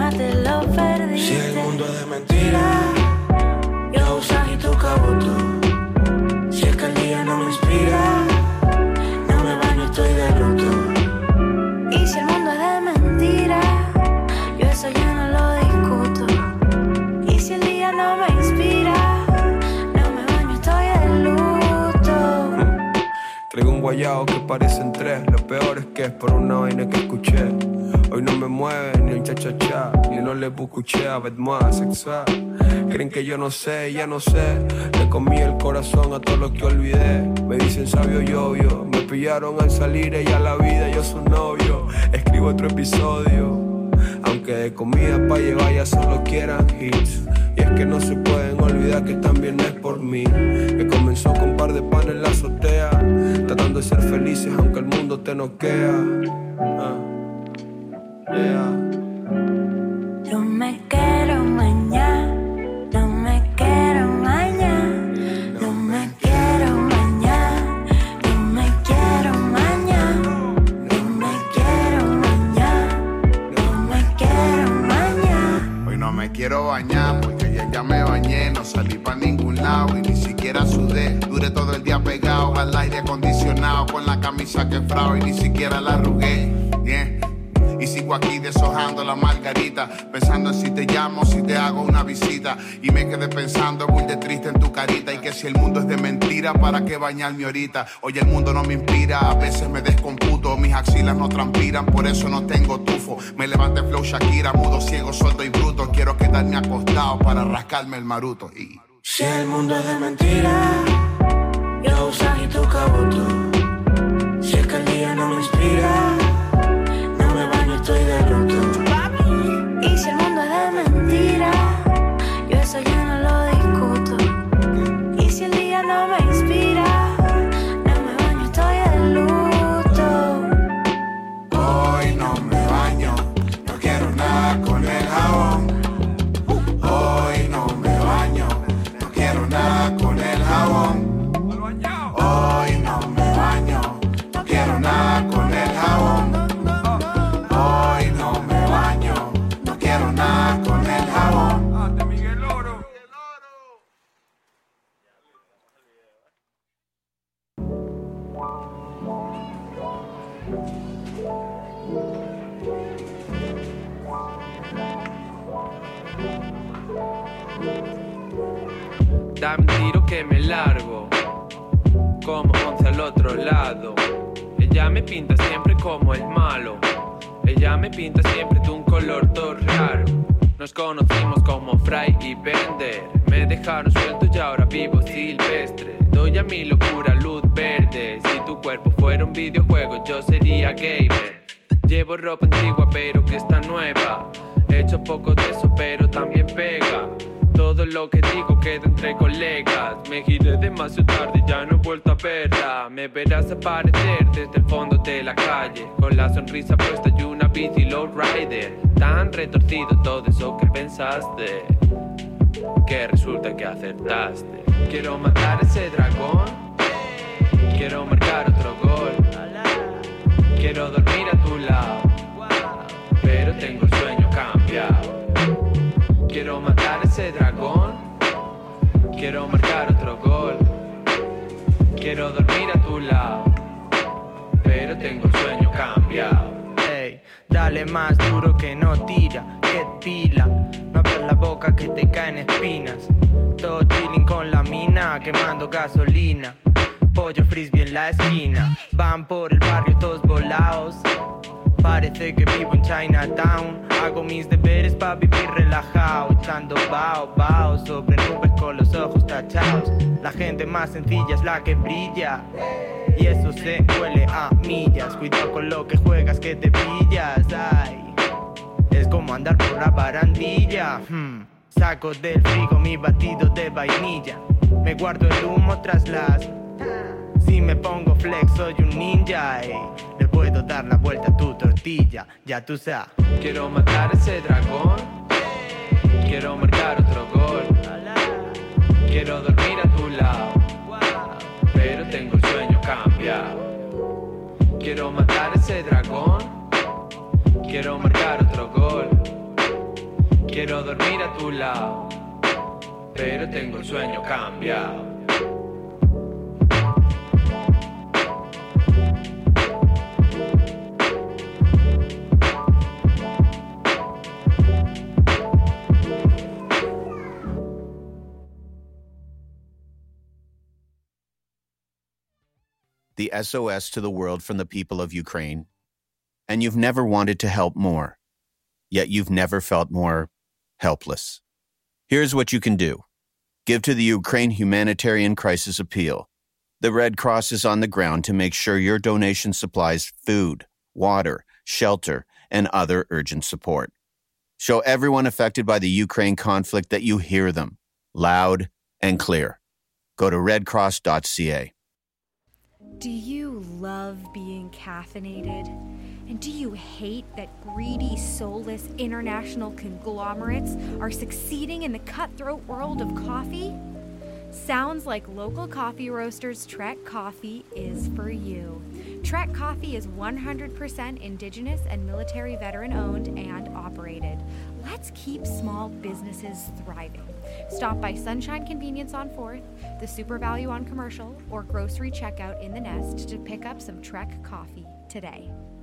más te lo perdiste. Si el mundo es de mentira, yo usas y tú cabuto. Si es que el día no me inspira, no me baño, estoy de luto. Y si el mundo es de mentira, yo eso ya no lo discuto. Y si el día no me inspira, no me baño, estoy de luto. Traigo un guayao que parecen tres. Lo peor es que es por una vaina que escuché. Hoy no me mueve ni un cha-cha-cha, ni no le escuché a Bedmoa sexual. Creen que yo no sé, ya no sé. Le comí el corazón a todo lo que olvidé. Me dicen sabio yo. Me pillaron al salir ella a la vida, yo su novio. Escribo otro episodio, aunque de comida pa' llevar ya solo quieran hits. Y es que no se pueden olvidar que también es por mí. Que comenzó con un par de pan en la azotea, tratando de ser felices aunque el mundo te noquea. No me quiero mañana, no me quiero mañana, no me quiero mañana, no me quiero mañana, no me quiero mañana, no me quiero mañana. Hoy no me quiero bañar porque ya me bañé, no salí pa' ningún lado y ni siquiera sudé. Duré todo el día pegado al aire acondicionado con la camisa quebrada y ni siquiera la arrugué. Yeah. Y sigo aquí deshojando la margarita, pensando en si te llamo, si te hago una visita. Y me quedé pensando muy de triste en tu carita. Y que si el mundo es de mentira, ¿para qué bañarme ahorita? Hoy el mundo no me inspira, a veces me descomputo. Mis axilas no transpiran, por eso no tengo tufo. Me levanté flow Shakira, mudo, ciego, sordo y bruto. Quiero quedarme acostado para rascarme el maruto. Y si el mundo es de mentira, yo usas y tú cabuto. Si es que el día no me inspira, estoy de luto. Y si el mundo es de mentira, yo eso ya no lo discuto. Y si el día no me inspira, no me baño, estoy de luto. hoy no me baño, no quiero nada con el jabón. Hoy no me baño, no quiero nada con el jabón. Hoy no me baño, no quiero nada con el jabón. Hoy no me baño, no quiero nada con el jabón. Dame un tiro que me largo, como 11 al otro lado. Ella me pinta siempre como el malo. Ella me pinta siempre de un color todo raro. Nos conocimos como Fry y Bender. Me dejaron suelto y ahora vivo silvestre. Doy a mi locura luz verde. Si tu cuerpo fuera un videojuego yo sería gamer. Llevo ropa antigua pero que está nueva. He hecho poco de eso pero también pega. Todo lo que digo queda entre colegas. Me giré demasiado tarde y ya no he vuelto a verla. Me verás aparecer desde el fondo de la calle, con la sonrisa puesta y una bici lowrider. Tan retorcido todo eso que pensaste, que resulta que acertaste. Quiero matar ese dragón, quiero marcar otro gol. Quiero dormir a tu lado, pero tengo el sueño cambiado. Quiero matar ese dragón, quiero marcar otro gol. Quiero dormir a tu lado, pero tengo el sueño cambiado. Ey, dale más duro que no tira, que pila. No abras la boca que te caen espinas. Todo chilling con la mina, quemando gasolina. Pollo frisbee en la esquina. Van por el barrio todos volados. Parece que vivo en Chinatown. Hago mis deberes pa' vivir relajado, echando bao sobre nubes con los ojos tachados. La gente más sencilla es la que brilla, y eso se huele a millas. Cuidado con lo que juegas que te pillas. Ay, es como andar por la barandilla. Saco del frigo mi batido de vainilla. Me guardo el humo tras las... Si me pongo flex soy un ninja, le puedo dar la vuelta a tu tortilla, ya tú sabes. Quiero matar ese dragón, quiero marcar otro gol. Quiero dormir a tu lado, pero tengo el sueño cambiado. Quiero matar ese dragón, quiero marcar otro gol. quiero dormir a tu lado, pero tengo el sueño cambiado. The SOS to the world from the people of Ukraine, and you've never wanted to help more, yet you've never felt more helpless. Here's what you can do. Give to the Ukraine Humanitarian Crisis Appeal. The Red Cross is on the ground to make sure your donation supplies food, water, shelter, and other urgent support. Show everyone affected by the Ukraine conflict that you hear them, loud and clear. Go to redcross.ca. Do you love being caffeinated? And do you hate that greedy, soulless international conglomerates are succeeding in the cutthroat world of coffee? Sounds like local coffee roasters Trek Coffee is for you. Trek Coffee is 100% indigenous and military veteran owned and operated. Let's keep small businesses thriving. Stop by Sunshine Convenience on 4th, the Super Value on Commercial, or grocery checkout in the Nest to pick up some Trek Coffee today.